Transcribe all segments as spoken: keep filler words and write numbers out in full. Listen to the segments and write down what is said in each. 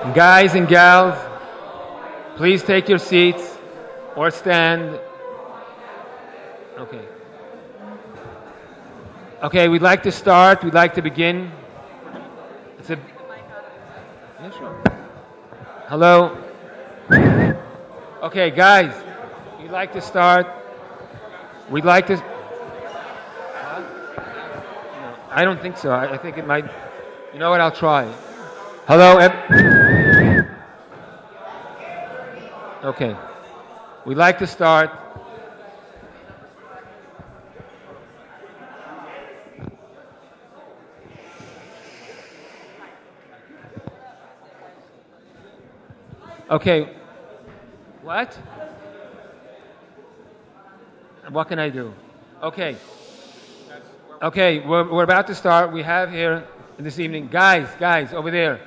Guys and gals, please take your seats or stand. Okay. Okay, we'd like to start. We'd like to begin. It's a... Yeah, sure. Hello. Okay, guys, we'd like to start. We'd like to... Huh? No, I don't think so. I, I think it might... You know what? I'll try. Hello. Ev- okay. We'd like to start. Okay. What? What can I do? Okay. Okay, we're, we're about to start. We have here this evening, guys, guys, over there.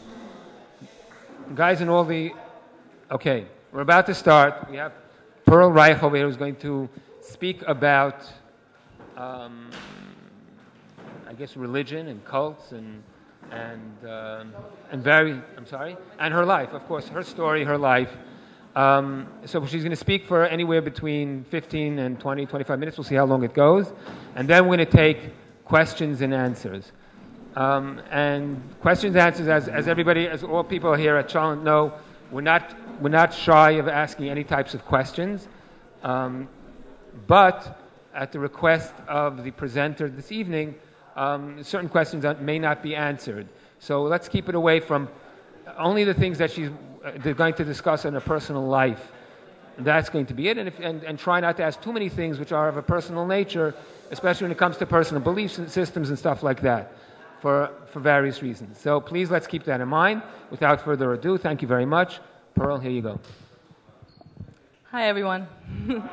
Guys and all the... Okay, we're about to start. We have Pearl Reich over here who's going to speak about, um, I guess, religion and cults and and um, and very... I'm sorry? And her life, of course, her story, her life. Um, so she's going to speak for anywhere between fifteen and twenty, twenty-five minutes. We'll see how long it goes. And then we're going to take questions and answers. Um, and questions and answers, as, as everybody, as all people here at Cholent know, we're not, we're not shy of asking any types of questions. Um, but at the request of the presenter this evening, um, certain questions may not be answered. So let's keep it away from only the things that she's they're going to discuss in her personal life. That's going to be it. And, if, and, and try not to ask too many things which are of a personal nature, especially when it comes to personal beliefs and systems and stuff like that, for, for various reasons. So please, let's keep that in mind. Without further ado, thank you very much. Pearl, here you go. Hi, everyone. I'm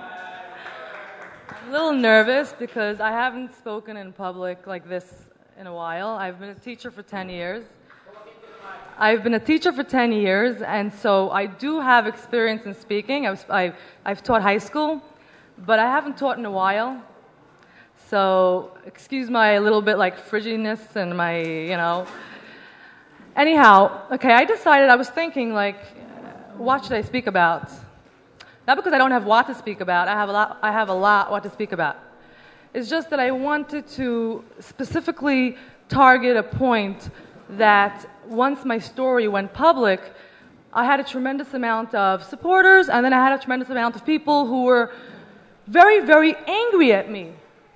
a little nervous because I haven't spoken in public like this in a while. I've been a teacher for ten years. I've been a teacher for ten years, and so I do have experience in speaking. I was, I, I've taught high school, but I haven't taught in a while. So excuse my little bit like frigidness and my, you know. Anyhow, okay, I decided, I was thinking like, what should I speak about? Not because I don't have what to speak about. I have a lot, I have a lot what to speak about. It's just that I wanted to specifically target a point that once my story went public, I had a tremendous amount of supporters, and then I had a tremendous amount of people who were very, very angry at me.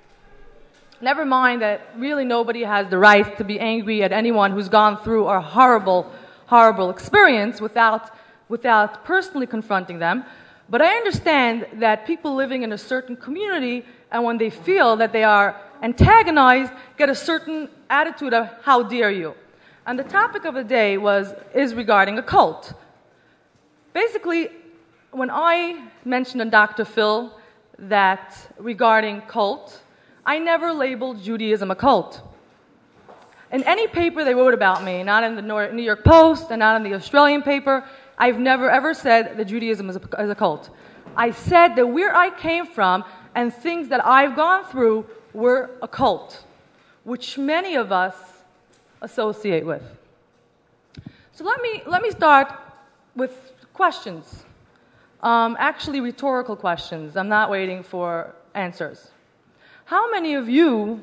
Never mind that really nobody has the right to be angry at anyone who's gone through a horrible, horrible experience without, without personally confronting them. But I understand that people living in a certain community, and when they feel that they are antagonized, get a certain attitude of, how dare you? And the topic of the day was, is regarding a cult. Basically, when I mentioned to Doctor Phil that regarding cult, I never labeled Judaism a cult. In any paper they wrote about me, not in the New York Post and not in the Australian paper, I've never ever said that Judaism is a, is a cult. I said that where I came from and things that I've gone through were a cult, which many of us associate with. So let me, let me start with questions. Um, actually, rhetorical questions. I'm not waiting for answers. How many of you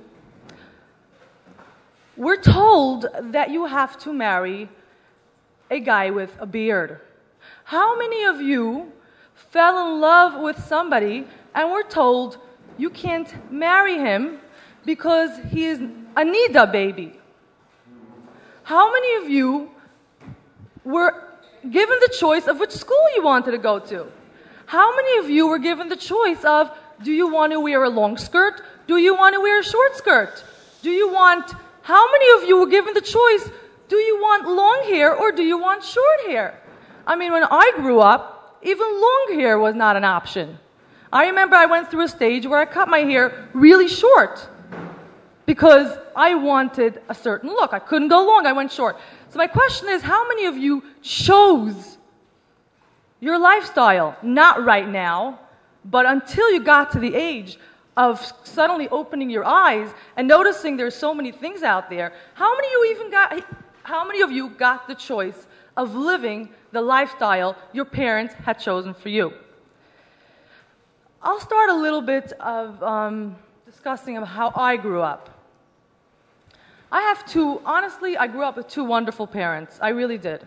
were told that you have to marry a guy with a beard? How many of you fell in love with somebody and were told you can't marry him because he is a Nida baby? How many of you were given the choice of which school you wanted to go to? How many of you were given the choice of, do you want to wear a long skirt? Do you want to wear a short skirt? Do you want, how many of you were given the choice, do you want long hair or do you want short hair? I mean, when I grew up, even long hair was not an option. I remember I went through a stage where I cut my hair really short because I wanted a certain look. I couldn't go long, I went short. So my question is, how many of you chose your lifestyle? Not right now, but until you got to the age of suddenly opening your eyes and noticing there's so many things out there. How many of you even got, how many of you got the choice of living the lifestyle your parents had chosen for you? I'll start a little bit of um, discussing of how I grew up. I have two, honestly, I grew up with two wonderful parents. I really did.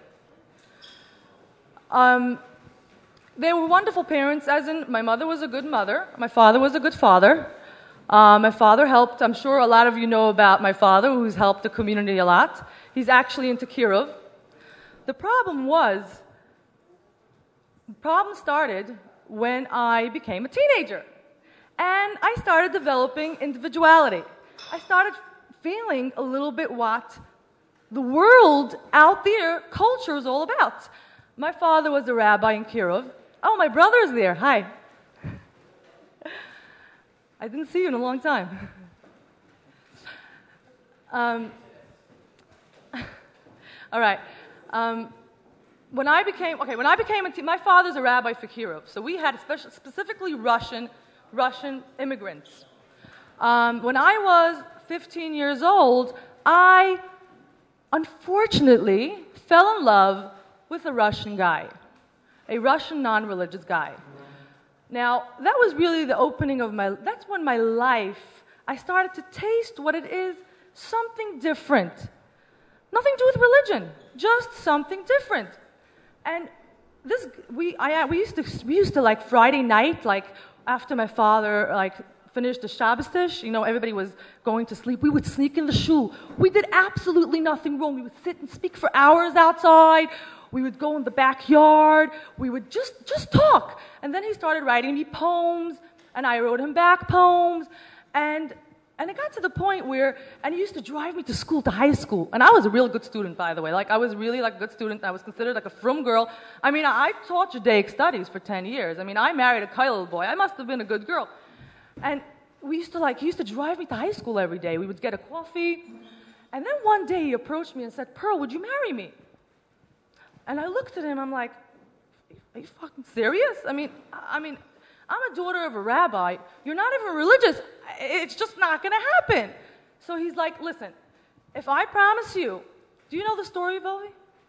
Um, they were wonderful parents, as in my mother was a good mother, my father was a good father. Uh, my father helped, I'm sure a lot of you know about my father, who's helped the community a lot. He's actually into Kirov. The problem was, the problem started when I became a teenager. And I started developing individuality. I started feeling a little bit what the world out there, culture is all about. My father was a rabbi in Kirov. Oh, my brother's there. Hi. I didn't see you in a long time. um, all right. Um, when I became, okay, when I became a teen, my father's a rabbi for Kirov, so we had special, specifically Russian, Russian immigrants. Um, when I was fifteen years old, I unfortunately fell in love with a Russian guy, a Russian non-religious guy. Now, that was really the opening of my, that's when my life, I started to taste what it is, something different. Nothing to do with religion, just something different. And this, we, I, we used to, we used to like Friday night, like after my father, like finished the Shabbos dish, you know, everybody was going to sleep. We would sneak in the shul. We did absolutely nothing wrong. We would sit and speak for hours outside. We would go in the backyard. We would just, just talk. And then he started writing me poems, and I wrote him back poems. And, and it got to the point where, and he used to drive me to school, to high school. And I was a real good student, by the way. Like, I was really like a good student. I was considered like a frum girl. I mean, I, I taught Judaic studies for ten years. I mean, I married a Kollel boy. I must have been a good girl. And we used to like, he used to drive me to high school every day. We would get a coffee. And then one day he approached me and said, Pearl, would you marry me? And I looked at him, I'm like, are you fucking serious? I mean, I mean, I'm a daughter of a rabbi. You're not even religious. It's just not going to happen. So he's like, listen, if I promise you, do you know the story, Vovi?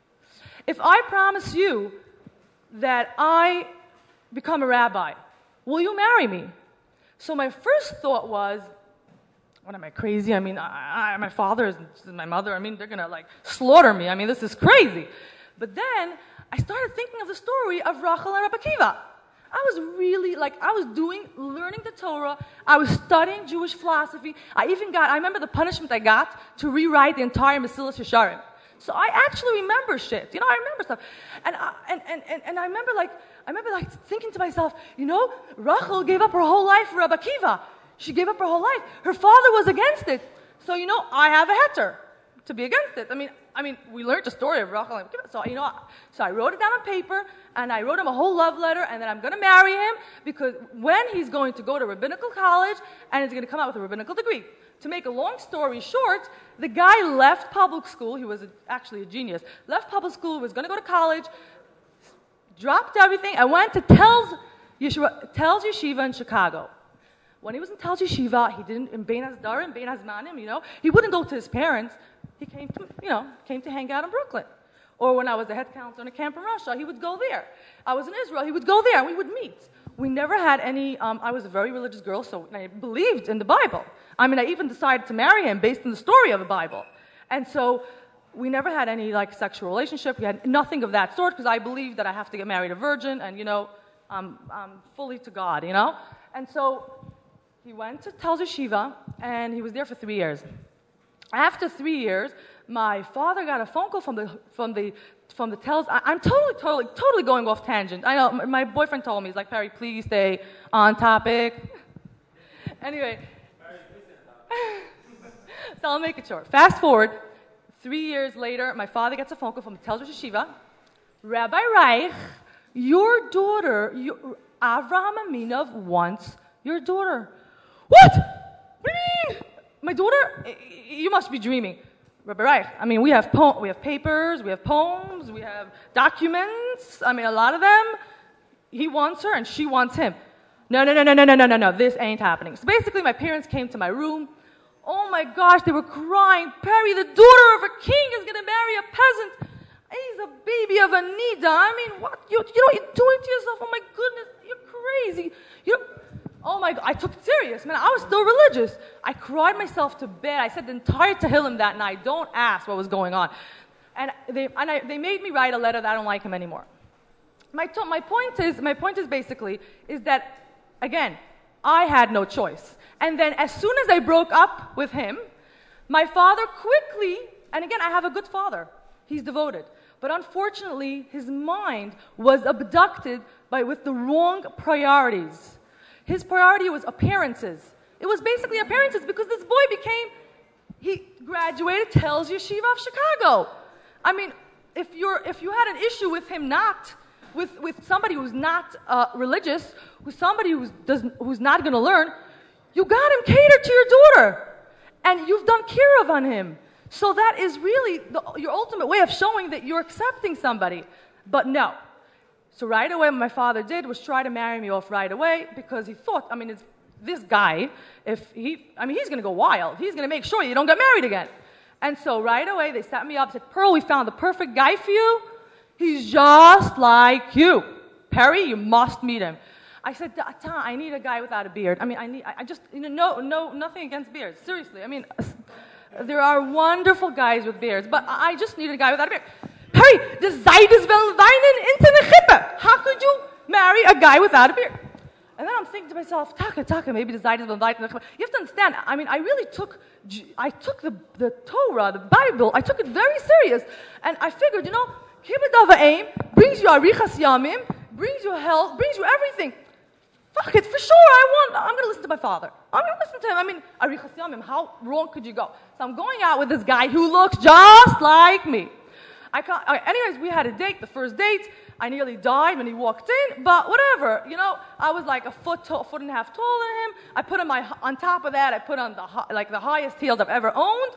If I promise you that I become a rabbi, will you marry me? So my first thought was, what, am I crazy? I mean, I, I, my father is my mother. I mean, they're going to like slaughter me. I mean, this is crazy. But then I started thinking of the story of Rachel and Rabbi Akiva. I was really, like, I was doing, learning the Torah. I was studying Jewish philosophy. I even got, I remember the punishment I got to rewrite the entire Mesilas Yesharim. So I actually remember shit. You know, I remember stuff. And I, and, and, and, and I remember, like, I remember, like, thinking to myself, you know, Rachel gave up her whole life for Rabbi Akiva. She gave up her whole life. Her father was against it. So, you know, I have a heter to be against it. I mean, I mean, we learned the story of Rachel and Akiva. So, you know, so I wrote it down on paper, and I wrote him a whole love letter, and then I'm going to marry him because when he's going to go to rabbinical college, and he's going to come out with a rabbinical degree. To make a long story short, the guy left public school. He was a, actually a genius. Left public school, was going to go to college, dropped everything, and went to Telz Yeshiva, Telz Yeshiva in Chicago. When he was in Telz Yeshiva, he didn't, in Bein HaSdarim, Bein HaZmanim, you know, he wouldn't go to his parents. He came to, you know, came to hang out in Brooklyn. Or when I was a head counselor in a camp in Russia, he would go there. I was in Israel, he would go there, and we would meet. We never had any, um, I was a very religious girl, so I believed in the Bible. I mean, I even decided to marry him based on the story of the Bible. And so we never had any, like, sexual relationship. We had nothing of that sort, because I believed that I have to get married a virgin, and, you know, um, um, fully to God, you know? And so he went to Telz Yeshiva, and he was there for three years. After three years, my father got a phone call from the from the from the Telz. I, I'm totally, totally, totally going off tangent. I know my, my boyfriend told me, he's like, Perry, please stay on topic. Anyway, so I'll make it short. Fast forward, three years later, my father gets a phone call from the Telz Yeshiva. Rabbi Reich, your daughter, your, Avraham Aminov wants your daughter. What? What do you mean? My daughter? You must be dreaming. Rabbi Reich, I mean, we have po- we have papers, we have poems, we have documents. I mean, a lot of them. He wants her and she wants him. No, no, no, no, no, no, no, no, no. This ain't happening. So basically, my parents came to my room. Oh my gosh, they were crying. Perry, the daughter of a king, is going to marry a peasant. He's a baby of a Nida. I mean, what? You, you know what you're doing to yourself? Oh my goodness, you're crazy. You Oh my God, I took it serious, man. I was still religious. I cried myself to bed. I said the entire Tehillim that night. Don't ask what was going on. And they, and I, they made me write a letter that I don't like him anymore. My, to, my point is, my point is basically, is that, again, I had no choice. And then as soon as I broke up with him, my father quickly, and again, I have a good father. He's devoted. But unfortunately, his mind was abducted by, with the wrong priorities. His priority was appearances. It was basically appearances because this boy became, he graduated Telz Yeshiva of Chicago. I mean, if, you're, if you had an issue with him not, with, with somebody who's not uh, religious, with somebody who's, doesn't, who's not going to learn, you got him catered to your daughter. And you've done kiruv on him. So that is really the, your ultimate way of showing that you're accepting somebody. But no. So right away, what my father did was try to marry me off right away because he thought, I mean, it's, this guy, if he, I mean, he's going to go wild. He's going to make sure you don't get married again. And so right away, they set me up, said, Pearl, we found the perfect guy for you. He's just like you. Perry, you must meet him. I said, Ta, I need a guy without a beard. I mean, I need, I just, you know, no, no, nothing against beards. Seriously. I mean, there are wonderful guys with beards, but I just need a guy without a beard. Perry, the Zeit is wel weinen into the chippe. How could you marry a guy without a beard? And then I'm thinking to myself, Taka, Taka, maybe the Zeit is wel weinen. You have to understand, I mean, I really took, I took the, the Torah, the Bible, I took it very serious. And I figured, you know, Kibbut Ava'im brings you Arichas Yamim, brings you health, brings you everything. Fuck it, for sure, I want, I'm going to listen to my father. I'm going to listen to him. I mean, Arichas Yamim, how wrong could you go? So I'm going out with this guy who looks just like me. I can't, I, anyways, we had a date, the first date. I nearly died when he walked in, but whatever. You know, I was like a foot, tall, foot and a half taller than him. I put on my, on top of that, I put on the, like the highest heels I've ever owned.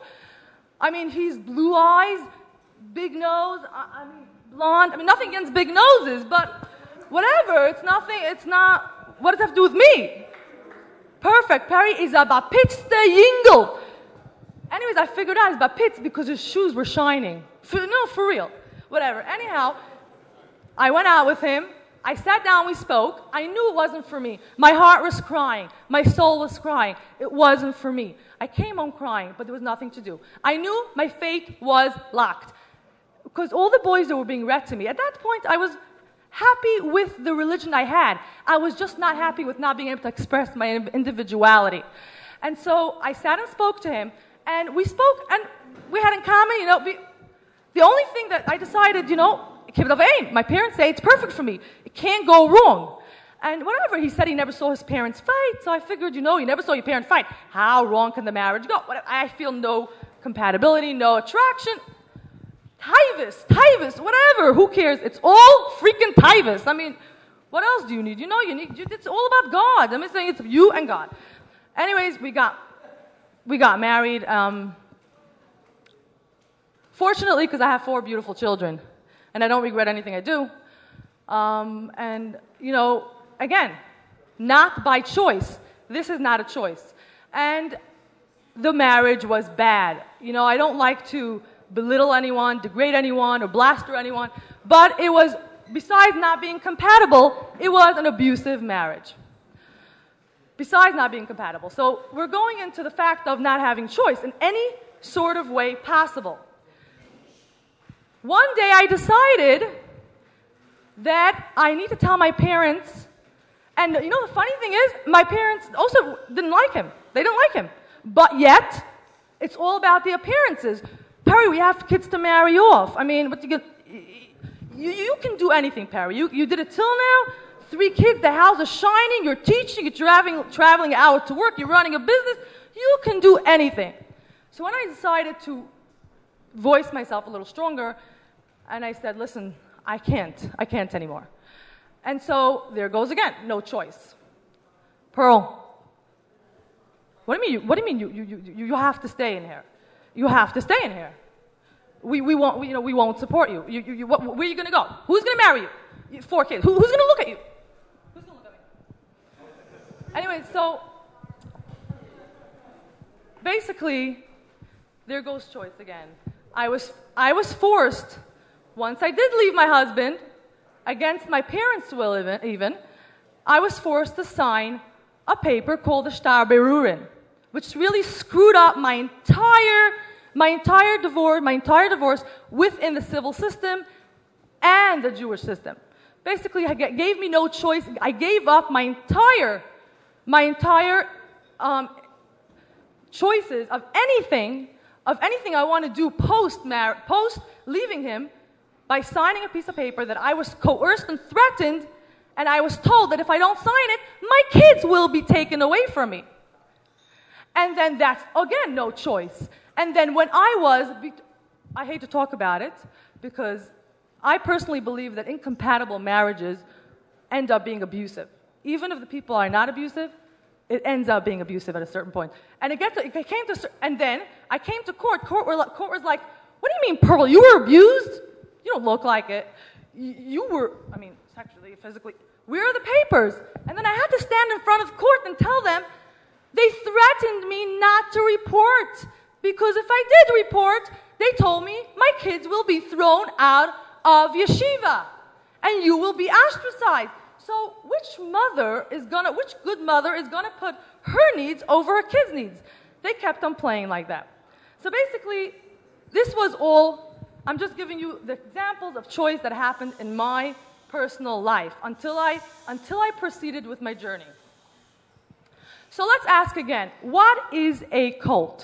I mean, he's blue eyes, big nose, I, I mean, blonde. I mean, nothing against big noses, but whatever. It's nothing, it's not, what does it have to do with me? Perfect. Perry is a bapitz yingel. Anyways, I figured out he's bapitz because his shoes were shining. For, no, for real. Whatever. Anyhow, I went out with him. I sat down, we spoke. I knew it wasn't for me. My heart was crying. My soul was crying. It wasn't for me. I came home crying, but there was nothing to do. I knew my fate was locked. Because all the boys that were being read to me, at that point, I was happy with the religion I had. I was just not happy with not being able to express my individuality. And so I sat and spoke to him, and we spoke, and we had in common, you know, we, the only thing that I decided, you know, Kibbut Avayim, my parents say it's perfect for me. It can't go wrong. And whatever, he said he never saw his parents fight, so I figured, you know, you never saw your parents fight. How wrong can the marriage go? I feel no compatibility, no attraction. Taivus, Taivus, whatever, who cares? It's all freaking Taivus. I mean, what else do you need? You know, you need, it's all about God. I'm saying it's you and God. Anyways, we got, we got married. Um, fortunately, because I have four beautiful children, and I don't regret anything I do. Um, and, you know, again, not by choice. This is not a choice. And the marriage was bad. You know, I don't like to belittle anyone, degrade anyone, or blaster anyone, but it was, besides not being compatible, it was an abusive marriage. Besides not being compatible. So we're going into the fact of not having choice in any sort of way possible. One day I decided that I need to tell my parents, and you know the funny thing is, my parents also didn't like him. They didn't like him. But yet, it's all about the appearances. Perry, we have kids to marry off. I mean, what you get, you, you can do anything, Perry. You, you did it till now. Three kids, the house is shining, you're teaching, you're traveling, traveling out to work, you're running a business. You can do anything. So when I decided to voice myself a little stronger, and I said, listen, I can't. I can't anymore. And so there goes again, no choice. Pearl, what do you mean you, what do you, mean you, you, you, you have to stay in here? You have to stay in here. We, we, won't, we, you know, we won't support you. you, you, you what, where are you going to go? Who's going to marry you? you? Four kids. Who, who's going to look at you? Who's going to look at me? Anyway, so basically, there goes choice again. I was, I was forced, once I did leave my husband, against my parents' will even, even I was forced to sign a paper called the Shtar Berurin, which really screwed up my entire, my entire divorce, my entire divorce within the civil system and the Jewish system. Basically, it gave me no choice. I gave up my entire, my entire um, choices of anything, of anything I want to do post mar- post leaving him, by signing a piece of paper that I was coerced and threatened, and I was told that if I don't sign it, my kids will be taken away from me. And then that's, again, no choice. And then when I was, I hate to talk about it, because I personally believe that incompatible marriages end up being abusive. Even if the people are not abusive, it ends up being abusive at a certain point. And it, gets to, it came to, and then I came to court. Court, were, court was like, what do you mean, Pearl? You were abused? You don't look like it. You, you were, I mean, sexually, physically. Where are the papers? And then I had to stand in front of court and tell them they threatened me not to report. Because if I did report, they told me my kids will be thrown out of yeshiva. And you will be ostracized. So which mother is gonna, which good mother is gonna put her needs over her kids' needs? They kept on playing like that. So basically, this was all, I'm just giving you the examples of choice that happened in my personal life until I, until I proceeded with my journey. So let's ask again, what is a cult?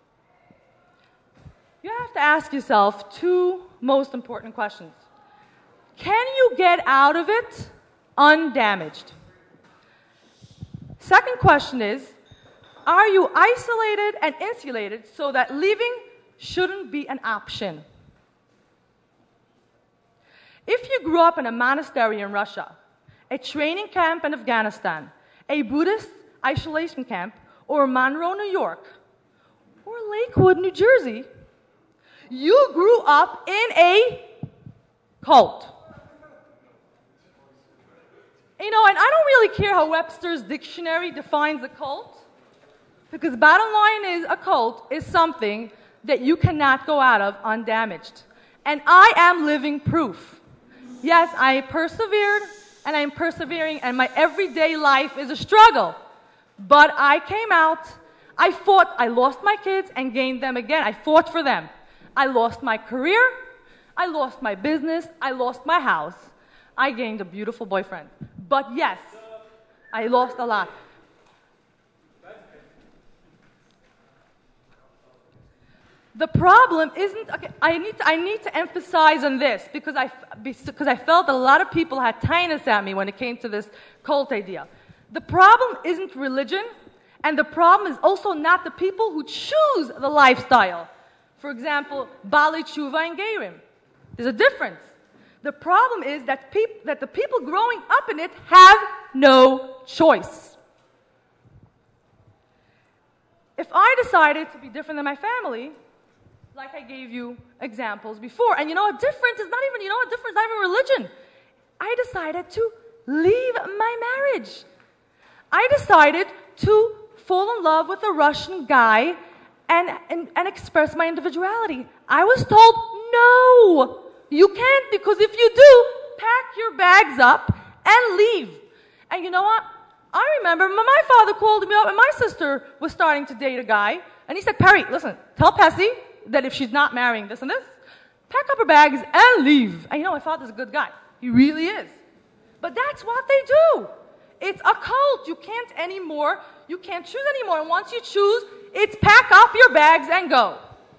You have to ask yourself two most important questions. Can you get out of it undamaged? Second question is, are you isolated and insulated so that leaving shouldn't be an option? If you grew up in a monastery in Russia, a training camp in Afghanistan, a Buddhist isolation camp, or Monroe, New York, or Lakewood, New Jersey, you grew up in a cult. You know, and I don't really care how Webster's dictionary defines a cult, because bottom line is a cult is something that you cannot go out of undamaged. And I am living proof. Yes, I persevered, and I'm persevering, and my everyday life is a struggle. But I came out, I fought, I lost my kids and gained them again. I fought for them. I lost my career, I lost my business, I lost my house. I gained a beautiful boyfriend. But yes, I lost a lot. The problem isn't, okay, I need to, I need to emphasize on this because I, because I felt that a lot of people had tinnitus at me when it came to this cult idea. The problem isn't religion, and the problem is also not the people who choose the lifestyle. For example, Bali Tshuva and Gerim. There's a difference. The problem is that, peop- that the people growing up in it have no choice. If I decided to be different than my family, like I gave you examples before, and you know, a difference is not even, you know, a difference is not even religion. I decided to leave my marriage. I decided to fall in love with a Russian guy and, and, and express my individuality. I was told, no, you can't, because if you do, pack your bags up and leave. And you know what? I remember my father called me up, and my sister was starting to date a guy, and he said, Perry, listen, tell Pessy that if she's not marrying this and this, pack up her bags and leave. And you know, my father's a good guy. He really is. But that's what they do. It's a cult. You can't anymore. You can't choose anymore. And once you choose, it's pack up your bags and go.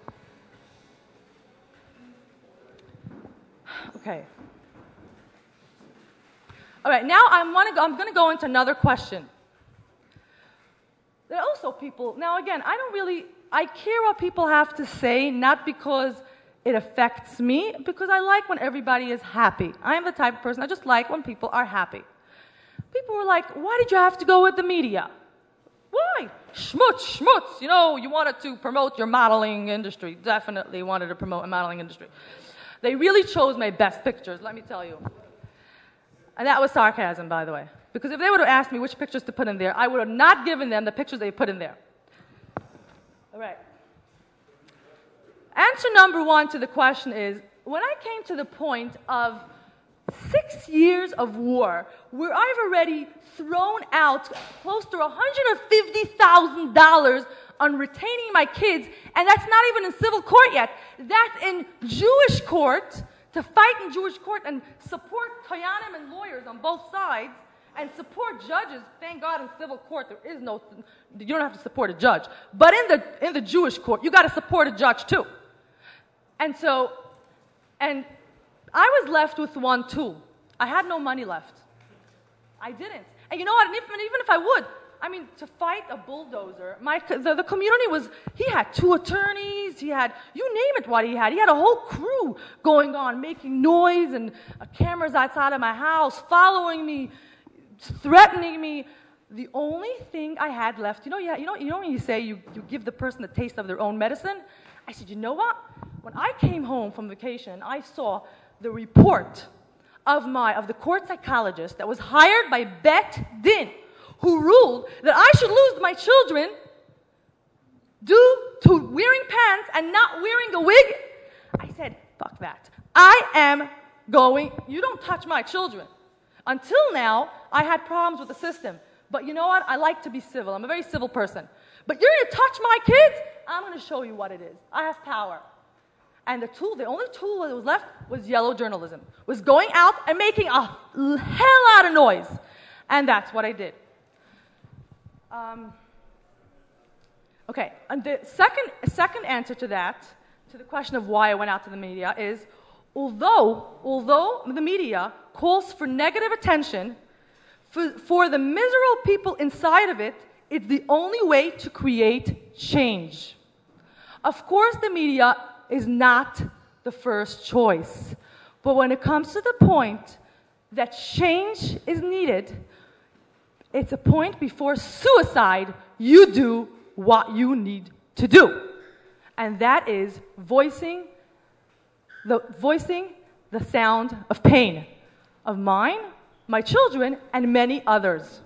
Okay. All right, now I'm, wanna go, I'm going to go into another question. There are also people, now again, I don't really, I care what people have to say, not because it affects me, because I like when everybody is happy. I am the type of person, I just like when people are happy. People were like, why did you have to go with the media? Why? Schmutz, schmutz. You know, you wanted to promote your modeling industry. Definitely wanted to promote a modeling industry. They really chose my best pictures, let me tell you. And that was sarcasm, by the way. Because if they would have asked me which pictures to put in there, I would have not given them the pictures they put in there. All right. Answer number one to the question is, when I came to the point of six years of war, where I've already thrown out close to one hundred fifty thousand dollars on retaining my kids, and that's not even in civil court yet. That's in Jewish court, to fight in Jewish court and support Toyanim and lawyers on both sides, and support judges. Thank God in civil court there is no, you don't have to support a judge. But in the, in the Jewish court, you got to support a judge too. And so, and I was left with one tool. I had no money left. I didn't. And you know what, and even, even if I would, I mean, to fight a bulldozer, my, the, the community was, he had two attorneys, he had, you name it what he had. He had a whole crew going on, making noise, and uh, cameras outside of my house, following me, threatening me. The only thing I had left, you know, yeah, you know, you know when you say you, you give the person a taste of their own medicine? I said, you know what? When I came home from vacation, I saw the report of my, of the court psychologist that was hired by Bet Din, who ruled that I should lose my children due to wearing pants and not wearing a wig. I said, fuck that. I am going, you don't touch my children. Until now, I had problems with the system. But you know what? I like to be civil. I'm a very civil person. But you're going to touch my kids? I'm going to show you what it is. I have power. And the tool, the only tool that was left was yellow journalism, was going out and making a hell lot of noise. And that's what I did. Um, okay, and the second, second answer to that, to the question of why I went out to the media, is although, although the media calls for negative attention, for, for the miserable people inside of it, it's the only way to create change. Of course, the media is not the first choice. But when it comes to the point that change is needed, it's a point before suicide, you do what you need to do. And that is voicing the, voicing the sound of pain of mine, my children, and many others.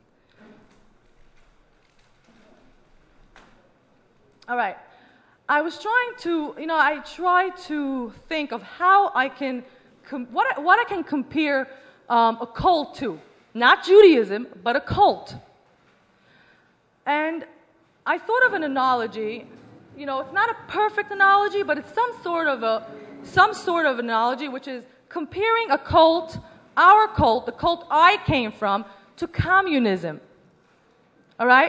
All right. I was trying to, you know, I try to think of how I can, com- what, I, what I can compare um, a cult to. Not Judaism, but a cult. And I thought of an analogy. You know, it's not a perfect analogy, but it's some sort of a, some sort of analogy, which is comparing a cult, our cult, the cult I came from, to communism. All right?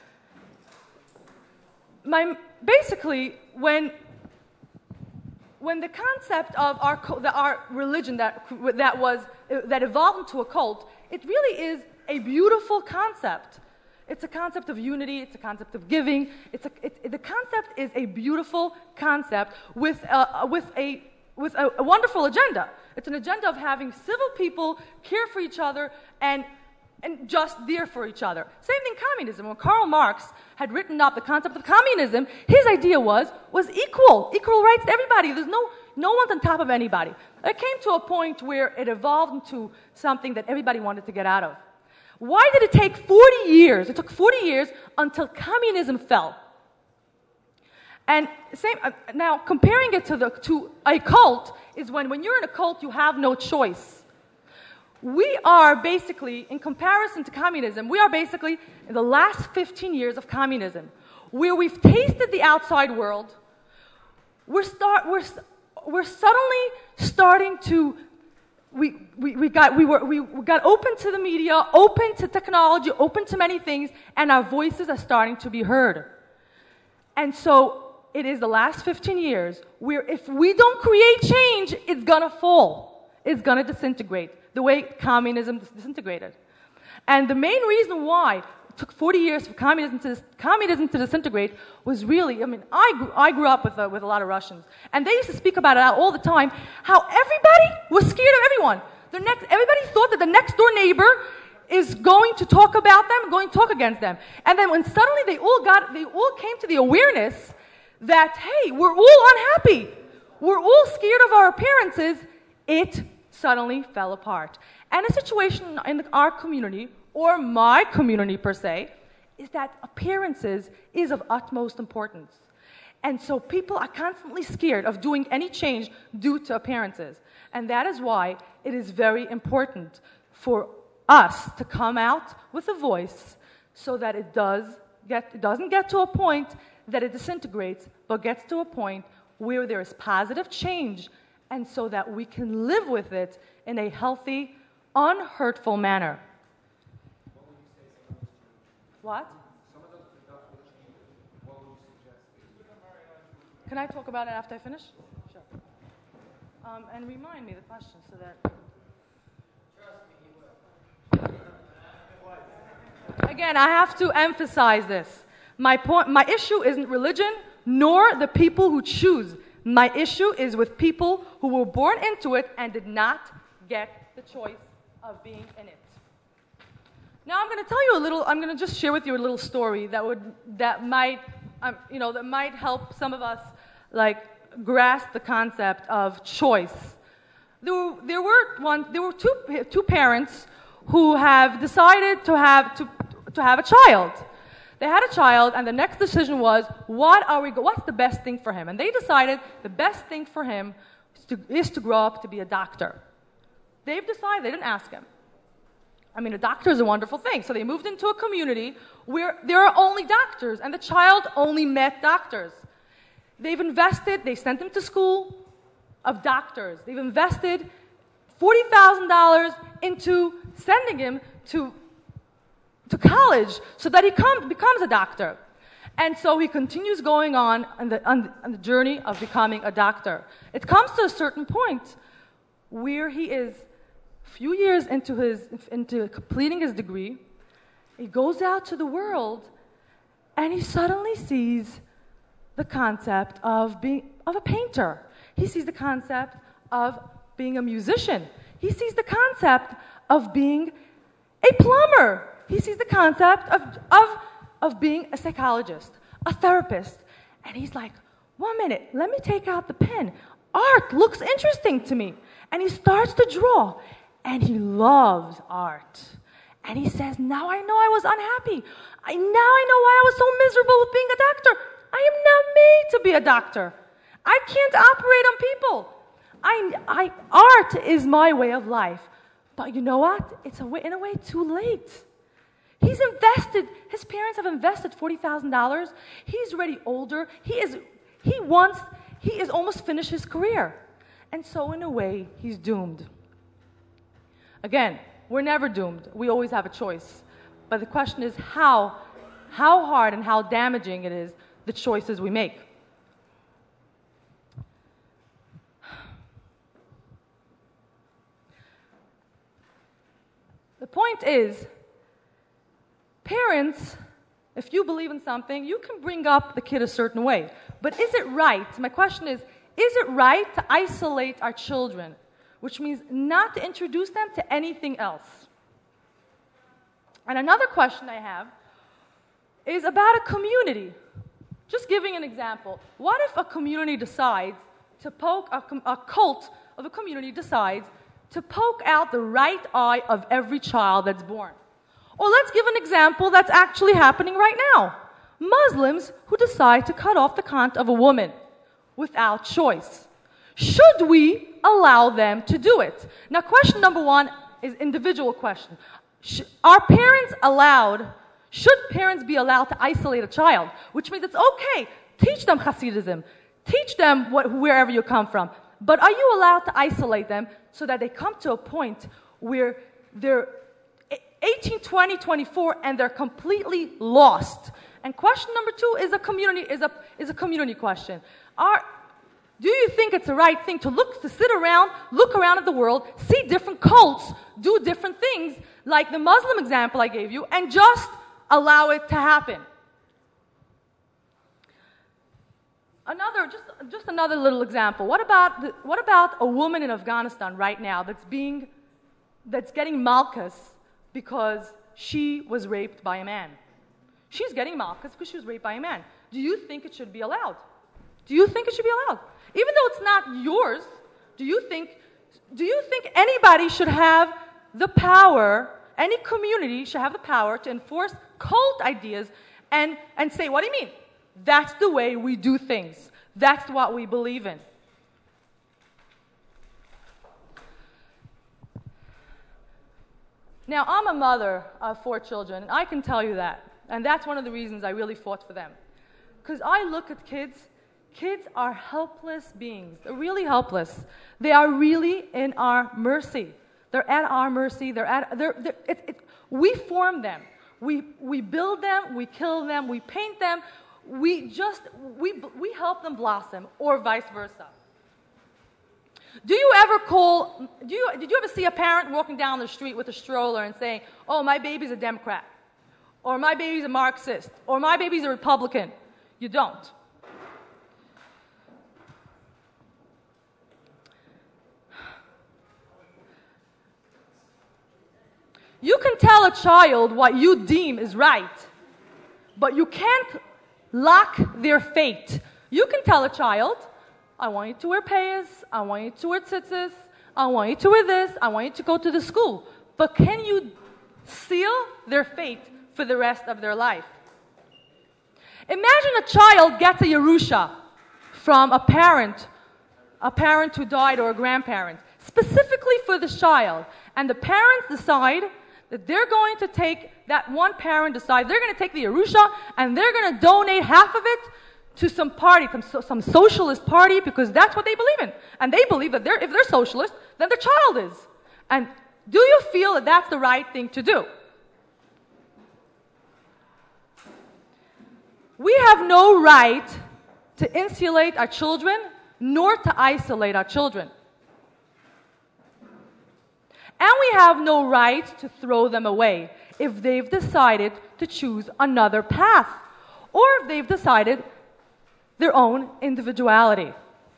My... Basically, when, when the concept of our, the, our religion that, that, was, that evolved into a cult, it really is a beautiful concept. It's a concept of unity. It's a concept of giving. It's a, it, the concept is a beautiful concept with, a, with, a, with a, a wonderful agenda. It's an agenda of having civil people care for each other and and just there for each other. Same thing communism. When Karl Marx had written up the concept of communism, his idea was, was equal, equal rights to everybody. There's no, no one's on top of anybody. It came to a point where it evolved into something that everybody wanted to get out of. Why did it take forty years? It took forty years until communism fell. And same, uh, now comparing it to, the, to a cult is when, when you're in a cult, you have no choice. We are basically, in comparison to communism, we are basically in the last fifteen years of communism, where we've tasted the outside world. We're, start, we're, we're suddenly starting to, we, we, we, got, we, were, we got open to the media, open to technology, open to many things, and our voices are starting to be heard. And so it is the last fifteen years where if we don't create change, it's going to fall. It's going to disintegrate, the way communism disintegrated. And the main reason why it took forty years for communism to, communism to disintegrate was really, I mean, I grew, I grew up with a, with a lot of Russians, and they used to speak about it all the time, how everybody was scared of everyone. The next, everybody thought that the next door neighbor is going to talk about them, going to talk against them. And then when suddenly they all got, they all came to the awareness that, hey, we're all unhappy, we're all scared of our appearances, it suddenly fell apart. And a situation in our community, or my community per se, is that appearances is of utmost importance. And so people are constantly scared of doing any change due to appearances. And that is why it is very important for us to come out with a voice so that it does get, it doesn't get to a point that it disintegrates, but gets to a point where there is positive change, and so that we can live with it in a healthy, unhurtful manner. What? Can I talk about it after I finish? Sure. Um, and remind me the question so that... Again, I have to emphasize this. My point, my issue isn't religion, nor the people who choose. My issue is with people who were born into it and did not get the choice of being in it. Now I'm going to tell you a little, I'm going to just share with you a little story that would, that might, um, you know, that might help some of us, like, grasp the concept of choice. There were, there were one, there were two, two parents who have decided to have, to, to have a child. They had a child, and the next decision was, what are we, what's the best thing for him? And they decided the best thing for him is to, is to grow up to be a doctor. They've decided, they didn't ask him. I mean, a doctor is a wonderful thing. So they moved into a community where there are only doctors, and the child only met doctors. They've invested, they sent him to school of doctors. They've invested forty thousand dollars into sending him to to college so that he come, becomes a doctor. And so he continues going on on the, on, the, on the journey of becoming a doctor. It comes to a certain point where he is a few years into, his, into completing his degree. He goes out to the world, and he suddenly sees the concept of being of a painter. He sees the concept of being a musician. He sees the concept of being a plumber. He sees the concept of, of, of being a psychologist, a therapist. And he's like, one minute, let me take out the pen. Art looks interesting to me. And he starts to draw. And he loves art. And he says, now I know I was unhappy. I, now I know why I was so miserable with being a doctor. I am not made to be a doctor. I can't operate on people. I, I, art is my way of life. But you know what? It's a way, in a way too late. He's invested, his parents have invested forty thousand dollars. He's already older. He is, he wants, he is almost finished his career. And so in a way, he's doomed. Again, we're never doomed. We always have a choice. But the question is how, how hard and how damaging it is, the choices we make. The point is, parents, if you believe in something, you can bring up the kid a certain way. But is it right? My question is, is it right to isolate our children, which means not to introduce them to anything else? And another question I have is about a community. Just giving an example. What if a community decides to poke, a, a cult of a community decides to poke out the right eye of every child that's born? Or let's give an example that's actually happening right now. Muslims who decide to cut off the cunt of a woman without choice. Should we allow them to do it? Now, question number one is individual question. Sh- are parents allowed, should parents be allowed to isolate a child? Which means it's okay, teach them Hasidism, teach them what, wherever you come from. But are you allowed to isolate them so that they come to a point where they're eighteen, twenty, twenty-four and they're completely lost? And question number two is a community is a is a community question. Are do you think it's the right thing to look to sit around, look around at the world, see different cults do different things, like the Muslim example I gave you, and just allow it to happen? Another, just, just another little example. What about, the, what about a woman in Afghanistan right now that's being, that's getting malchus because she was raped by a man? She's getting malchus because she was raped by a man. Do you think it should be allowed? Do you think it should be allowed? Even though it's not yours, do you think, do you think anybody should have the power, any community should have the power to enforce cult ideas and, and say, what do you mean? That's the way we do things. That's what we believe in. Now, I'm a mother of four children, and I can tell you that. And that's one of the reasons I really fought for them. Because I look at kids, kids are helpless beings. They're really helpless. They are really in our mercy. They're at our mercy. They're at, they're, they're, it, it, we form them. We, we build them, we kill them, we paint them. We just, we, we help them blossom, or vice versa. Do you ever call, do you, did you ever see a parent walking down the street with a stroller and saying, oh, my baby's a Democrat, or my baby's a Marxist, or my baby's a Republican? You don't. You can tell a child what you deem is right, but you can't lock their fate. You can tell a child, I want you to wear payas, I want you to wear tzitzis, I want you to wear this, I want you to go to the school. But can you seal their fate for the rest of their life? Imagine a child gets a Yerusha from a parent, a parent who died or a grandparent, specifically for the child. And the parents decide that they're going to take, that one parent decide they're going to take the Yerusha and they're going to donate half of it to some party, some, some socialist party, because that's what they believe in. And they believe that they're, if they're socialist, then the child is. And do you feel that that's the right thing to do? We have no right to insulate our children, nor to isolate our children. And we have no right to throw them away if they've decided to choose another path, or if they've decided their own individuality.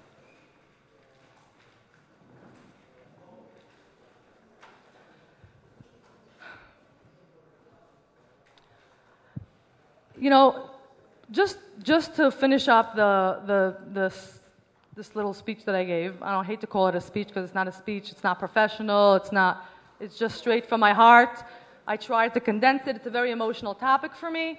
You know, just just to finish up the the this this little speech that I gave. I don't hate to call it a speech because it's not a speech. It's not professional. It's not. It's just straight from my heart. I tried to condense it. It's a very emotional topic for me.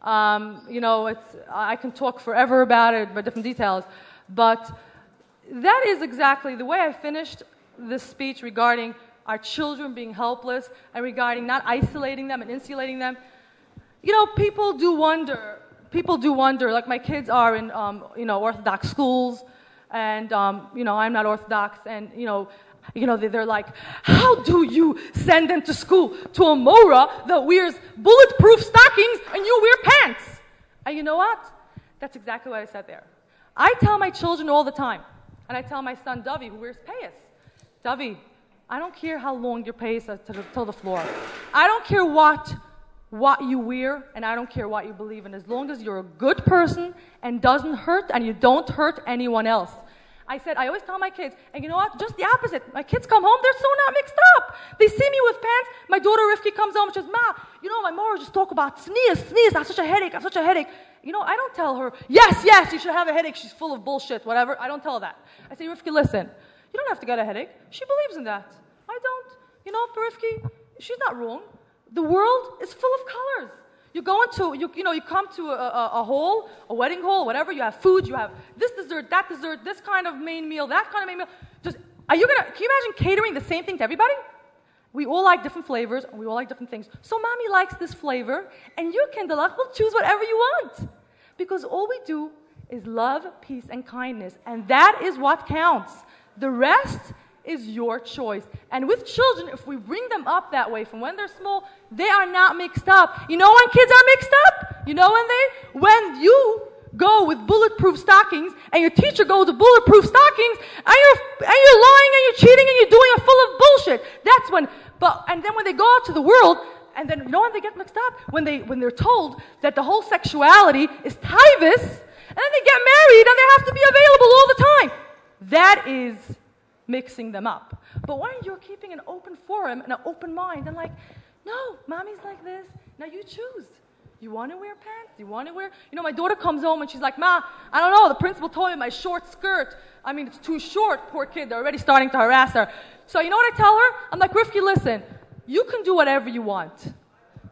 Um, you know, it's I can talk forever about it, but different details. But that is exactly the way I finished this speech regarding our children being helpless and regarding not isolating them and insulating them. You know, people do wonder. People do wonder. Like my kids are in, um, you know, Orthodox schools, and um, you know, I'm not Orthodox, and you know, you know, they're like, how do you send them to school to a Mora that wears bulletproof stockings and you wear pants? And you know what? That's exactly what I said there. I tell my children all the time, and I tell my son Davi, who wears payas, Davi, I don't care how long your payas are to the, to the floor. I don't care what. what you wear, and I don't care what you believe in, as long as you're a good person and doesn't hurt and you don't hurt anyone else. I said, I always tell my kids, and you know what, just the opposite. My kids come home, they're so not mixed up. They see me with pants. My daughter Rivki comes home and she says, Ma, you know, my mom just talk about sneeze, sneeze, I have such a headache, I have such a headache. You know, I don't tell her, yes, yes, you should have a headache, she's full of bullshit, whatever. I don't tell her that. I say, Rivki, listen, you don't have to get a headache. She believes in that. I don't. You know, Rivki, she's not wrong. The world is full of colors. You go into, you, you know, you come to a, a, a hall, a wedding hall, whatever, you have food, you have this dessert, that dessert, this kind of main meal, that kind of main meal. Just, are you gonna, can you imagine catering the same thing to everybody? We all like different flavors, and we all like different things. So mommy likes this flavor, and you, Kinderlach, will choose whatever you want. Because all we do is love, peace, and kindness, and that is what counts. The rest is your choice. And with children, if we bring them up that way from when they're small, they are not mixed up. You know when kids are mixed up? You know when they? When you go with bulletproof stockings and your teacher goes with bulletproof stockings and you're, and you're lying and you're cheating and you're doing it full of bullshit. That's when, but, and then when they go out to the world, and then you know when they get mixed up? When, they, when they're told that the whole sexuality is taivas, and then they get married and they have to be available all the time. That is mixing them up. But when you're keeping an open forum and an open mind and like, no, mommy's like this, now you choose. You want to wear pants? You want to wear, you know, my daughter comes home and she's like, Ma, I don't know, the principal told me my short skirt, I mean, it's too short, poor kid, they're already starting to harass her. So you know what I tell her? I'm like, Rivki, listen, you can do whatever you want.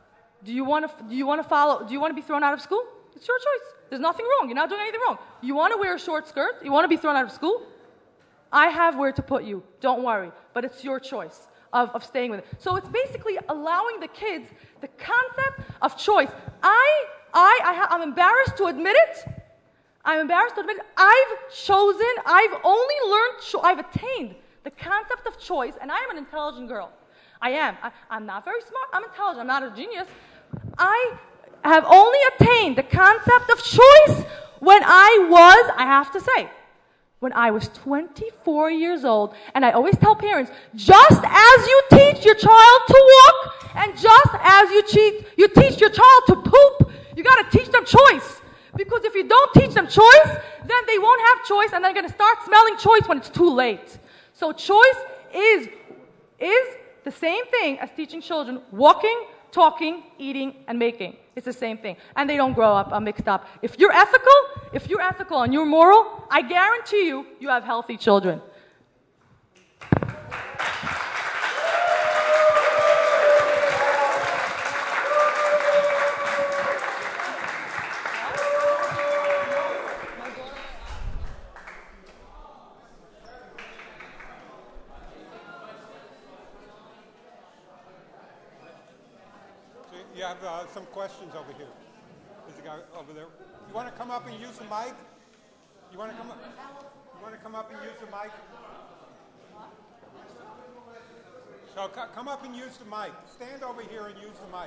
Do you want to? Do you want to follow? Do you want to be thrown out of school? It's your choice. There's nothing wrong. You're not doing anything wrong. You want to wear a short skirt? You want to be thrown out of school? I have where to put you. Don't worry. But it's your choice of, of staying with it. So it's basically allowing the kids the concept of choice. I, I, I ha- I'm embarrassed to admit it. I'm embarrassed to admit it. I've chosen, I've only learned, cho- I've attained the concept of choice, and I am an intelligent girl. I am. I, I'm not very smart. I'm intelligent. I'm not a genius. I have only attained the concept of choice when I was, I have to say, when I was twenty-four years old. And I always tell parents, just as you teach your child to walk, and just as you, cheat, you teach your child to poop, you got to teach them choice. Because if you don't teach them choice, then they won't have choice, and they're going to start smelling choice when it's too late. So choice is, is the same thing as teaching children walking, talking, eating, and making. It's the same thing. And they don't grow up uh, mixed up. If you're ethical, if you're ethical and you're moral, I guarantee you, you have healthy children. You have uh, some questions over here. There's a guy over there. You want to come up and use the mic? You want to come up? You want to come up and use the mic? So c- come up and use the mic. Stand over here and use the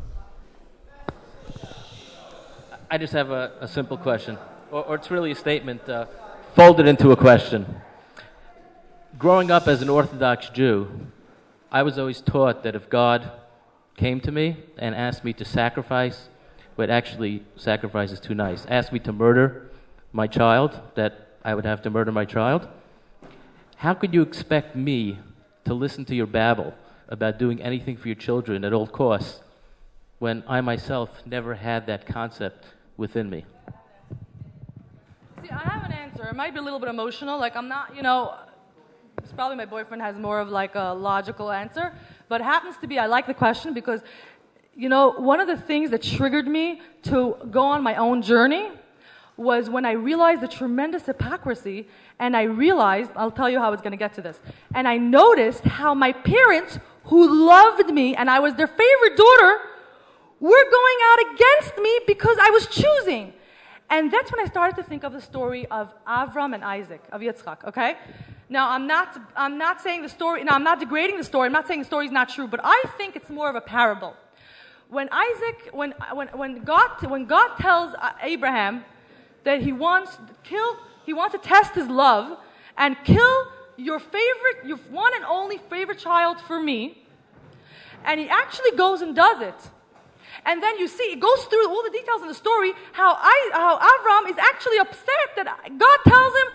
mic. I just have a, a simple question, or, or it's really a statement uh, folded into a question. Growing up as an Orthodox Jew, I was always taught that if God came to me and asked me to sacrifice, but actually sacrifice is too nice, asked me to murder my child, that I would have to murder my child. How could you expect me to listen to your babble about doing anything for your children at all costs when I myself never had that concept within me? See, I have an answer. It might be a little bit emotional. Like, I'm not, you know, it's probably my boyfriend has more of like a logical answer. But it happens to be, I like the question because, you know, one of the things that triggered me to go on my own journey was when I realized the tremendous hypocrisy, and I realized, I'll tell you how I was going to get to this, and I noticed how my parents, who loved me, and I was their favorite daughter, were going out against me because I was choosing. And that's when I started to think of the story of Avram and Isaac, of Yitzchak, okay? Now, I'm not, I'm not saying the story, now I'm not degrading the story, I'm not saying the story is not true, but I think it's more of a parable. When Isaac, when, when, when, God, when God tells Abraham that he wants to kill, he wants to test his love and kill your favorite, your one and only favorite child for me, and he actually goes and does it. And then you see, it goes through all the details in the story, how, I, how Avram is actually upset that God tells him,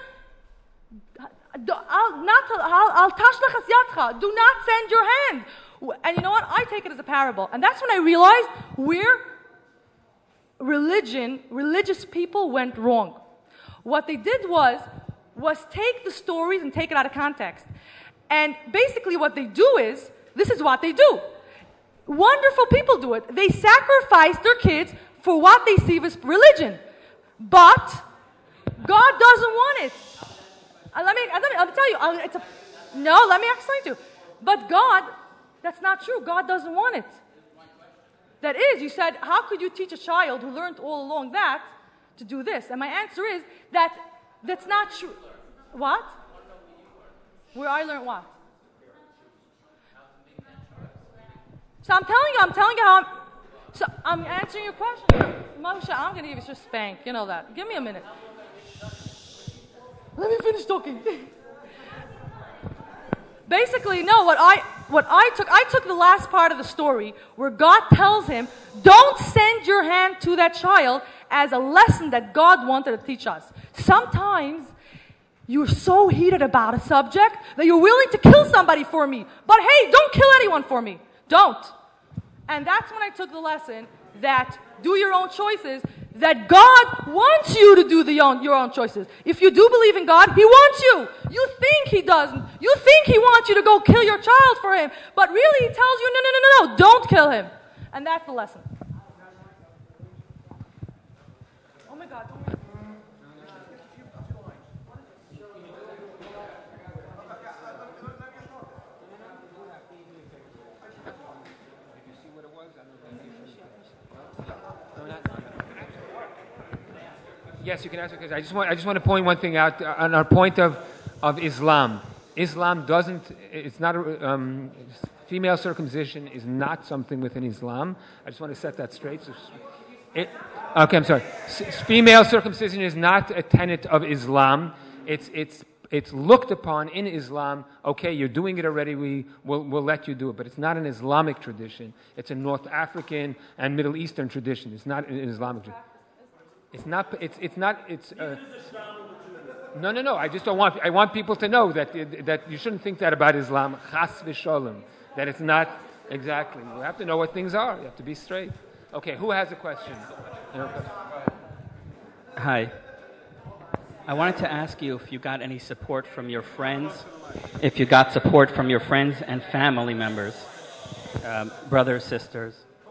I'll not, I'll tashlach yadcha, do not send your hand. And you know what? I take it as a parable. And that's when I realized where religion, religious people went wrong. What they did was, was take the stories and take it out of context. And basically what they do is, this is what they do. Wonderful people do it. They sacrifice their kids for what they see as religion. But God doesn't want it. Uh, let me, let me, I'll tell you, uh, it's a, no, let me explain to you. But God, that's not true. God doesn't want it. That is, you said, how could you teach a child who learned all along that to do this? And my answer is that that's not true. What? Where I learned what? So I'm telling you, I'm telling you how I'm, so I'm answering your question. Moshe, I'm going to give you just spank. You know that. Give me a minute. Let me finish talking. Basically, no, what I what I took, I took the last part of the story where God tells him, don't send your hand to that child as a lesson that God wanted to teach us. Sometimes you're so heated about a subject that you're willing to kill somebody for me. But hey, don't kill anyone for me. Don't. And that's when I took the lesson that do your own choices, that God wants you to do the own, your own choices. If you do believe in God, He wants you. You think He doesn't. You think He wants you to go kill your child for Him. But really He tells you, no, no, no, no, no, don't kill him. And that's the lesson. Yes, you can answer because I just want I just want to point one thing out uh, on our point of of Islam. Islam doesn't. It's not a, um, female circumcision is not something within Islam. I just want to set that straight. So it, okay, I'm sorry. S- female circumcision is not a tenet of Islam. It's it's it's looked upon in Islam. Okay, you're doing it already. We will we'll let you do it, but it's not an Islamic tradition. It's a North African and Middle Eastern tradition. It's not an Islamic tradition. It's not. It's. It's not. It's. Uh, no, no, no. I just don't want. I want people to know that that you shouldn't think that about Islam. Chas v'sholem. That it's not exactly. You have to know what things are. You have to be straight. Okay. Who has a question? Hi. I wanted to ask you if you got any support from your friends, if you got support from your friends and family members, um, brothers, sisters.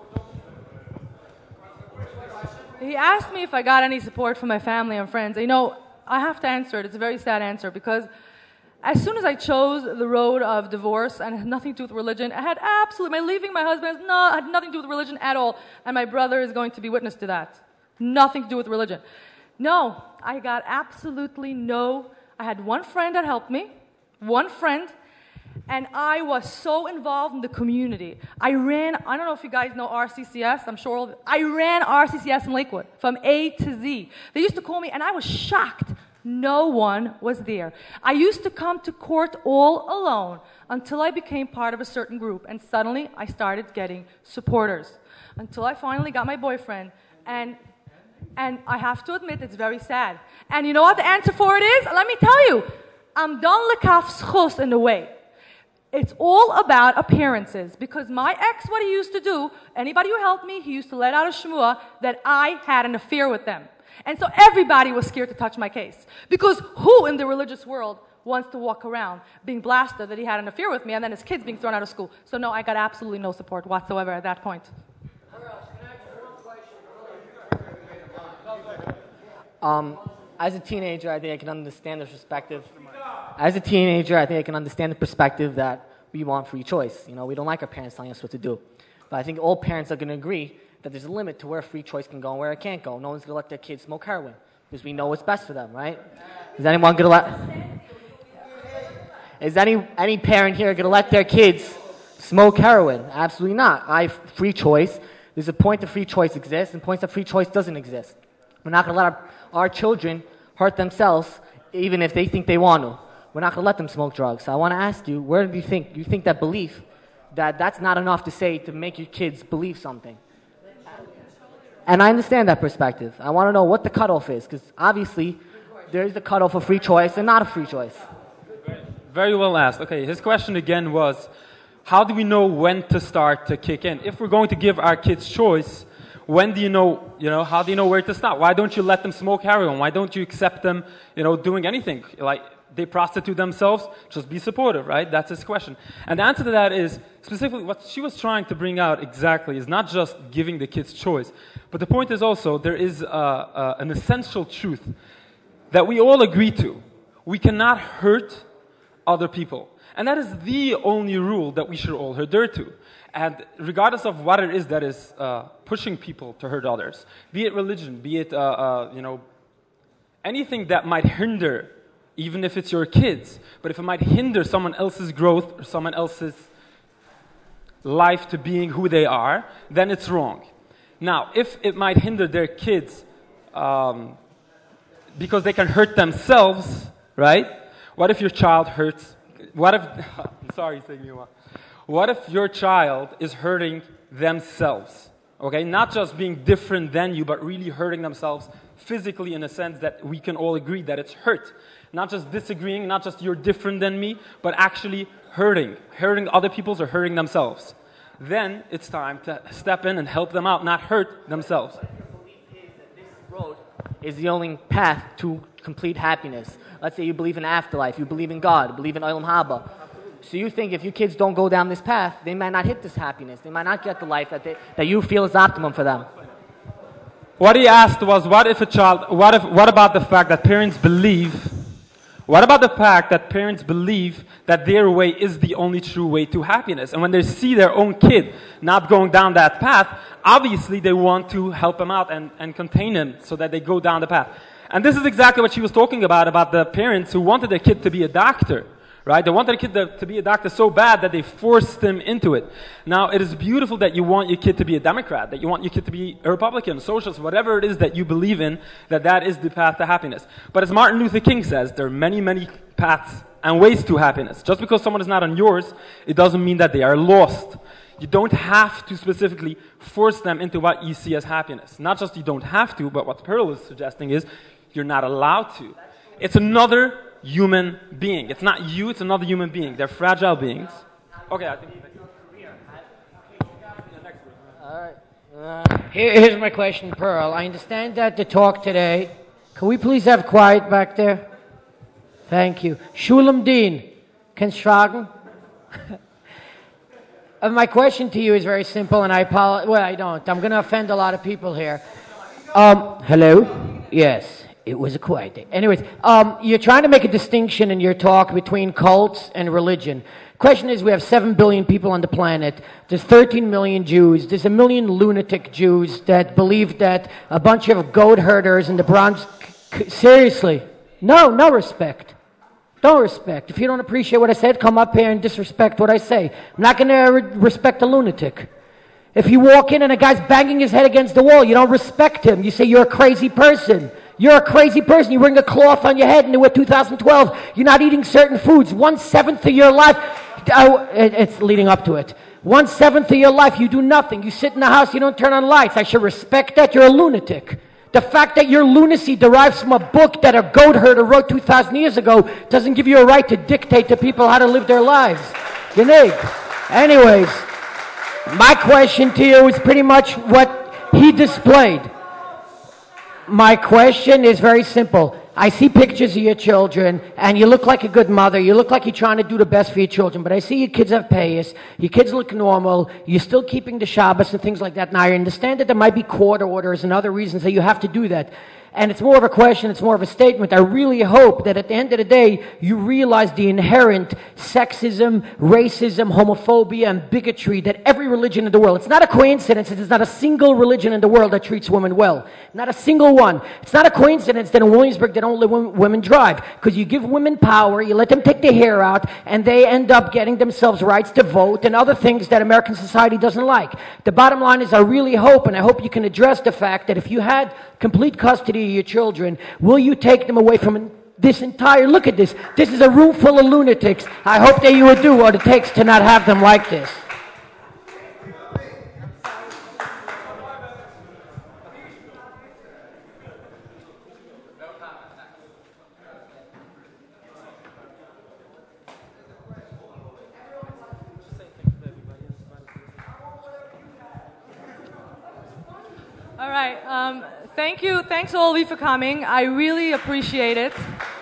He asked me if I got any support from my family and friends. You know, I have to answer it. It's a very sad answer because as soon as I chose the road of divorce and it had nothing to do with religion, I had absolutely, my leaving my husband has no, had nothing to do with religion at all. And my brother is going to be witness to that. Nothing to do with religion. No, I got absolutely no, I had one friend that helped me, one friend, and I was so involved in the community. I ran, I don't know if you guys know R C C S, I'm sure, all, I ran R C C S in Lakewood from A to Z. They used to call me, and I was shocked. No one was there. I used to come to court all alone until I became part of a certain group, and suddenly I started getting supporters until I finally got my boyfriend, and and I have to admit it's very sad. And you know what the answer for it is? Let me tell you, I'm done lekaf schos in a way. It's all about appearances, because my ex, what he used to do, anybody who helped me, he used to let out a shmua that I had an affair with them. And so everybody was scared to touch my case. Because who in the religious world wants to walk around being blasted that he had an affair with me and then his kids being thrown out of school? So no, I got absolutely no support whatsoever at that point. Um, as a teenager, I think I can understand the perspective. As a teenager, I think I can understand the perspective that we want free choice. You know, we don't like our parents telling us what to do. But I think all parents are going to agree that there's a limit to where free choice can go and where it can't go. No one's going to let their kids smoke heroin because we know what's best for them, right? Is anyone going to let... Is any, any parent here going to let their kids smoke heroin? Absolutely not. I free choice. There's a point that free choice exists and points that free choice doesn't exist. We're not going to let our, our children hurt themselves even if they think they want to. We're not going to let them smoke drugs. So I want to ask you, where do you think, you think that belief, that that's not enough to say to make your kids believe something? And I understand that perspective. I want to know what the cutoff is, because obviously there is a cutoff of free choice and not a free choice. Very well asked. Okay, his question again was, how do we know when to start to kick in? If we're going to give our kids choice, when do you know, you know, how do you know where to stop? Why don't you let them smoke heroin? Why don't you accept them, you know, doing anything? Like, they prostitute themselves, just be supportive, right? That's his question. And the answer to that is, specifically, what she was trying to bring out exactly is not just giving the kids choice, but the point is also, there is uh, uh, an essential truth that we all agree to. We cannot hurt other people. And that is the only rule that we should all adhere to. And regardless of what it is that is uh, pushing people to hurt others, be it religion, be it, uh, uh, you know, anything that might hinder, even if it's your kids, but if it might hinder someone else's growth or someone else's life to being who they are, then it's wrong. Now, if it might hinder their kids um, because they can hurt themselves, right? What if your child hurts? What if, I'm sorry, it's taking me a while. What if your child is hurting themselves? Okay, not just being different than you, but really hurting themselves physically in a sense that we can all agree that it's hurt. Not just disagreeing, not just you're different than me, but actually hurting. Hurting other people's or hurting themselves. Then it's time to step in and help them out, not hurt themselves. Road is the only path to complete happiness. Let's say you believe in afterlife, you believe in God, believe in Olam Haba. So you think if your kids don't go down this path, they might not hit this happiness. They might not get the life that, they, that you feel is optimum for them. What he asked was, what if a child, what if, what about the fact that parents believe, what about the fact that parents believe that their way is the only true way to happiness? And when they see their own kid not going down that path, obviously they want to help him out and, and contain him so that they go down the path. And this is exactly what she was talking about, about the parents who wanted their kid to be a doctor, right? They wanted their kid to, to be a doctor so bad that they forced them into it. Now, it is beautiful that you want your kid to be a Democrat, that you want your kid to be a Republican, socialist, whatever it is that you believe in, that that is the path to happiness. But as Martin Luther King says, there are many, many paths and ways to happiness. Just because someone is not on yours, it doesn't mean that they are lost. You don't have to specifically force them into what you see as happiness. Not just you don't have to, but what Pearl is suggesting is you're not allowed to. It's another human being. It's not you, it's another human being. They're fragile beings. Okay, I think... All right. Uh, here, here's my question, Pearl. I understand that the talk today... Can we please have quiet back there? Thank you. Shulam Dean, Kenstragen. Uh, my question to you is very simple, and I apologize. Well, I don't. I'm going to offend a lot of people here. Um, hello? Yes, it was a quiet day. Anyways, um, you're trying to make a distinction in your talk between cults and religion. Question is, we have seven billion people on the planet. There's thirteen million Jews. There's a million lunatic Jews that believe that a bunch of goat herders in the Bronx... C- seriously. No, no respect. No respect. If you don't appreciate what I said, come up here and disrespect what I say. I'm not going to re- respect a lunatic. If you walk in and a guy's banging his head against the wall, you don't respect him. You say you're a crazy person. You're a crazy person. You bring a cloth on your head and we're two thousand twelve. You're not eating certain foods. One-seventh of your life, oh, it, it's leading up to it. One-seventh of your life, you do nothing. You sit in the house, you don't turn on lights. I should respect that. You're a lunatic. The fact that your lunacy derives from a book that a goat herder wrote two thousand years ago doesn't give you a right to dictate to people how to live their lives. Genig. Anyways, my question to you is pretty much what he displayed. My question is very simple. I see pictures of your children, and you look like a good mother. You look like you're trying to do the best for your children. But I see your kids have payas. Your kids look normal. You're still keeping the Shabbos and things like that. Now, I understand that there might be court orders and other reasons that you have to do that. And it's more of a question, it's more of a statement. I really hope that at the end of the day, you realize the inherent sexism, racism, homophobia, and bigotry that every religion in the world, it's not a coincidence, there's not a single religion in the world that treats women well. Not a single one. It's not a coincidence that in Williamsburg they don't let women drive. Because you give women power, you let them take their hair out, and they end up getting themselves rights to vote and other things that American society doesn't like. The bottom line is I really hope, and I hope you can address the fact that if you had complete custody of your children, will you take them away from this entire, look at this, this is a room full of lunatics. I hope that you would do what it takes to not have them like this. All right. Um, thank you. Thanks all of you for coming. I really appreciate it.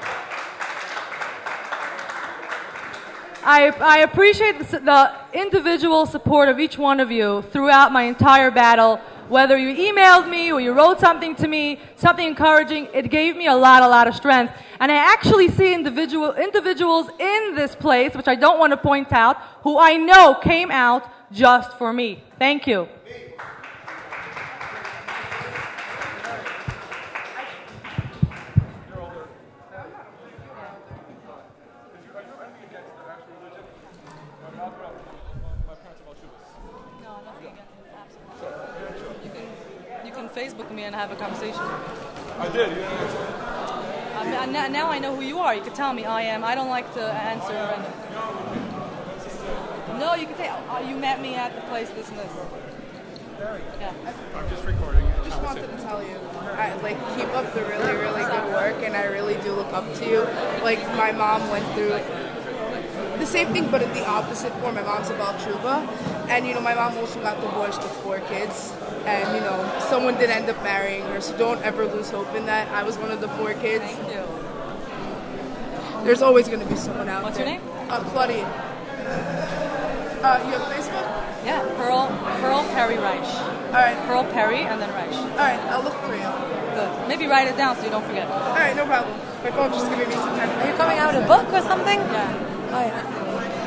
I, I appreciate the, the individual support of each one of you throughout my entire battle. Whether you emailed me or you wrote something to me, something encouraging, it gave me a lot, a lot of strength. And I actually see individual individuals in this place, which I don't want to point out, who I know came out just for me. Thank you. Facebook me and have a conversation. I did, yeah. Um, now, now I know who you are. You can tell me I am. I don't like to answer. And... No, you can say, oh, you met me at the place, this and this. Yeah. I'm just recording. I just wanted to tell you, I, like, keep up the really, really good work, and I really do look up to you. Like, my mom went through the same thing, but in the opposite form. My mom's about Tshuva, and, you know, my mom also got divorced with four kids. And, you know, someone did end up marrying her, so don't ever lose hope in that. I was one of the four kids. Thank you. There's always going to be someone out What's there. What's your name? Uh, Claudine. Uh, you have Facebook? Yeah, Pearl, Pearl Perry Reich. All right. Pearl Perry and then Reich. All right, I'll look for you. Good. Maybe write it down so you don't forget. All right, no problem. My phone just giving me some time. Are you coming out with a book or something? Yeah. Oh, yeah.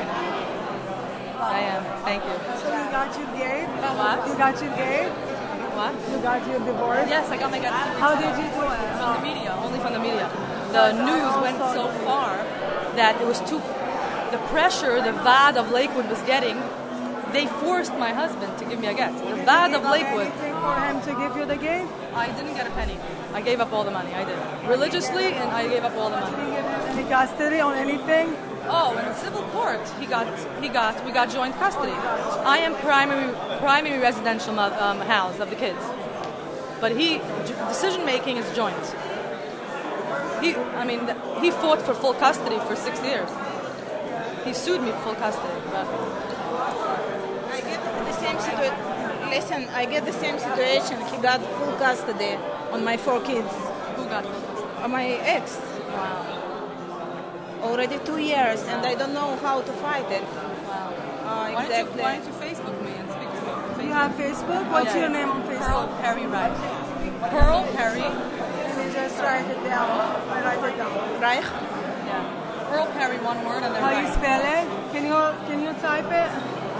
I am. Thank you. So you got you gay? What? You got you gay? What? You got your divorce? Yes, I got my divorce. How did you do it? From the media, only from the media. The news went so far that it was too. The pressure the Vaad of Lakewood was getting, they forced my husband to give me a get. The Vaad of Lakewood. Anything for him to give you the gate? I didn't get a penny. I gave up all the money. I did religiously, and I gave up all the money. Did he give you any custody on anything? Oh, in civil court, he got he got we got joint custody. I am primary primary residential mo- um, house of the kids, but he decision making is joint. He, I mean, th- he fought for full custody for six years. He sued me for full custody. But I get the same situation. Listen, I get the same situation. He got full custody on my four kids. Who got full custody? On my ex. Wow. Already two years, and I don't know how to fight it. Wow. Uh, Why, exactly. don't you, why don't you Facebook me and speak to me? Facebook. You have Facebook? What's Yeah. your name on Pearl Facebook? Perry Reich. Pearl Perry. Let me just write it down. I write it down. Reich? Yeah. Pearl Perry, one word, and then How you Reich. spell it? Can you can you type it?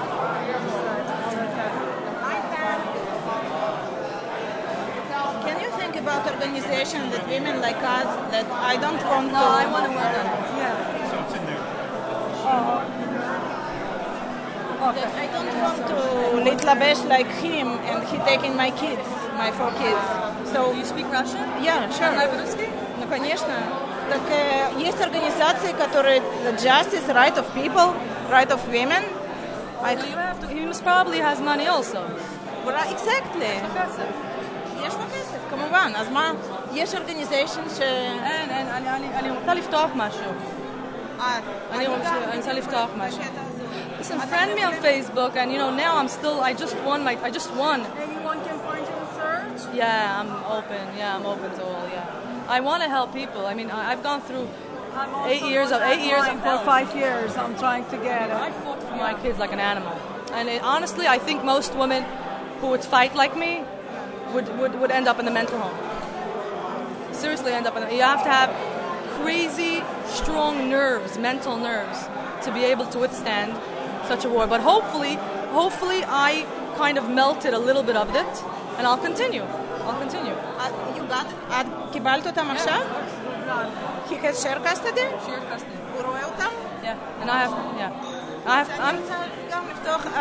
Can you think about organization that women like us that I don't want No, to... I want to work on it. Yeah. So it's in there. that I don't want to להתלבש like him and he taking my kids, my four kids. So Do you speak Russian? Yeah, sure. Знаешь по-русски? Ну, конечно. Так э, есть организации, которые Justice, Right of People, Right of Women. I... Well, you have to. He must probably has money also. Right, exactly. כסף. יש לו כסף, כמובן. אז מה? יש organization ש... אין, אין, אני, אני, אני רוצה לפתוח משהו. אה, אני רוצה, אני רוצה לפתוח משהו. Listen, friend me on Facebook, and you know, now I'm still, I just won my, I just won. Anyone can find you in search? Yeah, I'm open, yeah, I'm open to all, yeah. I want to help people. I mean, I- I've gone through I'm also eight years of, eight years of for hell. five years. I'm trying to get I it. fought for my kids like an animal. And it, honestly, I think most women who would fight like me would, would, would end up in the mental home. Seriously, end up in the, you have to have crazy, strong nerves, mental nerves, to be able to withstand such a war. But hopefully, hopefully I kind of melted a little bit of it, and I'll continue. I'll continue. You got it? את קיבלת אותם עכשיו? He has share custody? Share custody. הוא רואה אותם? Yeah, and I have, yeah. I have, אני I'm, רוצה גם לפתוח...